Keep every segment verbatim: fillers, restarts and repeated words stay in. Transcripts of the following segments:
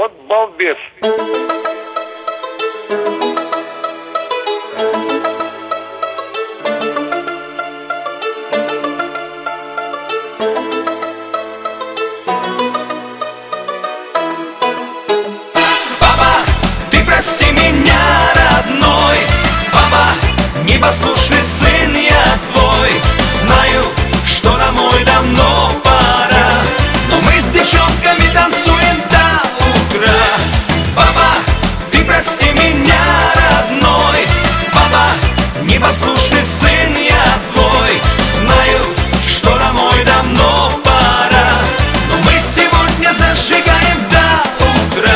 Вот балбес. Прости меня, родной, папа, непослушный сын я твой. Знаю, что домой давно пора, но мы с девчонками танцуем до утра. Папа, ты прости меня, родной, папа, непослушный сын я твой. Знаю, что домой давно пора, но мы сегодня зажигаем до утра.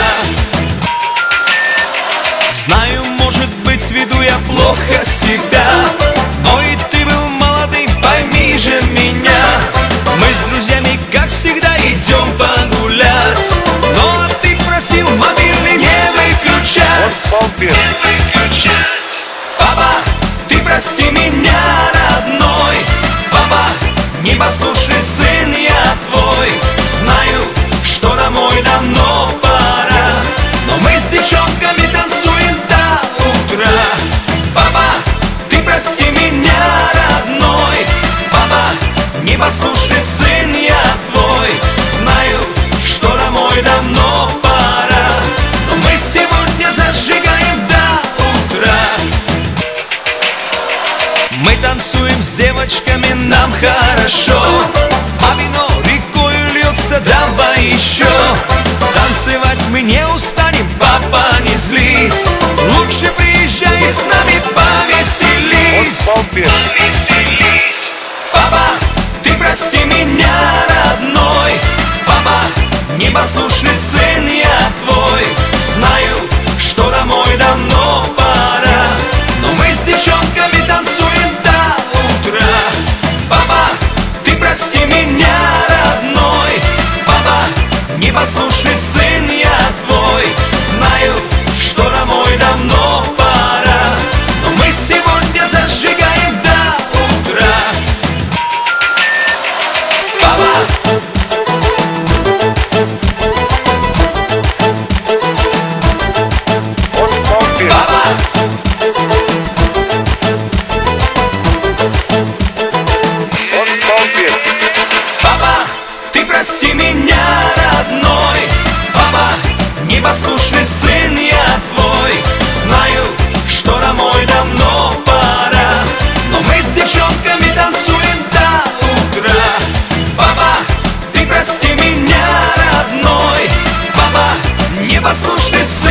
Знаю, может быть, с виду я плохо себя, но и ты был молодым, пойми же меня. Мы с друзьями, как всегда, идем погулять, но ты просил мобильный не выключать. Вот балбес. Не выключать. Папа, ты прости меня, родной, папа, непослушный сын я твой. Знаю, что домой давно пора, но мы с девчонками танцуем до утра. Папа, ты прости меня, родной, папа, непослушный сын я твой. Знаю, что домой давно пора, но мы сегодня зажигаем до утра. Мы танцуем с девочками, нам хорошо, а вино рекою льется, давай еще. Танцевать мы не устанем, папа, не злись, лучше приезжай с нами повеселись. Вот балбес. Повеселись. Папа, ты прости меня, родной, папа, непослушный сын я твой. Знаю, что домой давно пора, но мы с девчонками танцуем до утра. Папа, ты прости меня, родной, папа, непослушный сын я твой. Знаю, что домой давно пора, но мы сегодня зажигаем до утра. Папа, Вот балбес. папа, Вот балбес. папа, ты прости меня, родной, папа, непослушный сын я твой. Знаю, что домой давно пора, но мы с девчонками танцуем до утра. Папа, ты прости меня, родной, папа, непослушный сын